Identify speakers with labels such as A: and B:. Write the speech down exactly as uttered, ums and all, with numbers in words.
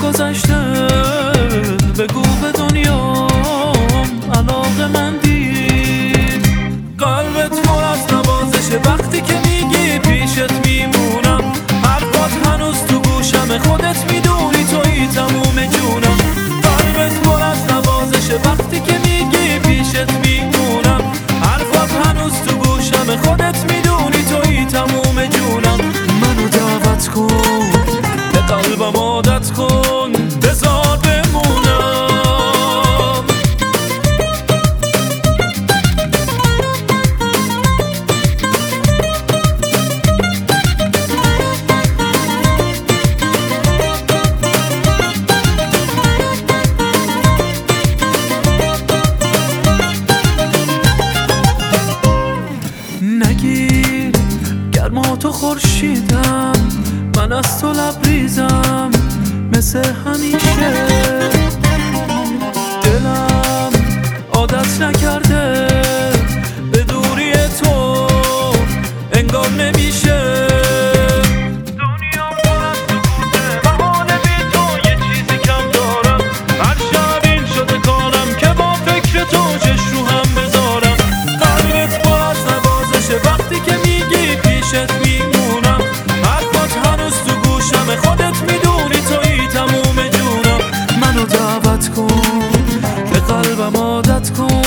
A: گذشته بگو به دنیام علاقه مندی. قلبت پر از نوازشه وقتی که میگی پیشت میمونم. حرفات هنوز تو گوشم خودت میدونی توی تموم جونم. قلبت پر از نوازشه وقتی که میگی پیشت میمونم. حرفات هنوز تو گوشم خودت میدونی توی تموم جونم. منو دعوت کن به قلبم عادت کن بذار بمونم. نگیر گرما تو خورشیدم، من از تو لبریزم مثل همیشه. دلم عادت نکرده به دوری تو انگار نمیشه. دنیا پر از سکوته و حال بی تو یه چیزی کم دارم. هر شب این شده کارم که با فکر تو چش رو هم بذارم. قلبت پر از نوازشه وقتی که میگی پیشت میمونم. حرفات هنوز تو گوشم خودت میدونی توی تموم جونم. منو دعوت کن به قلبم عادت کن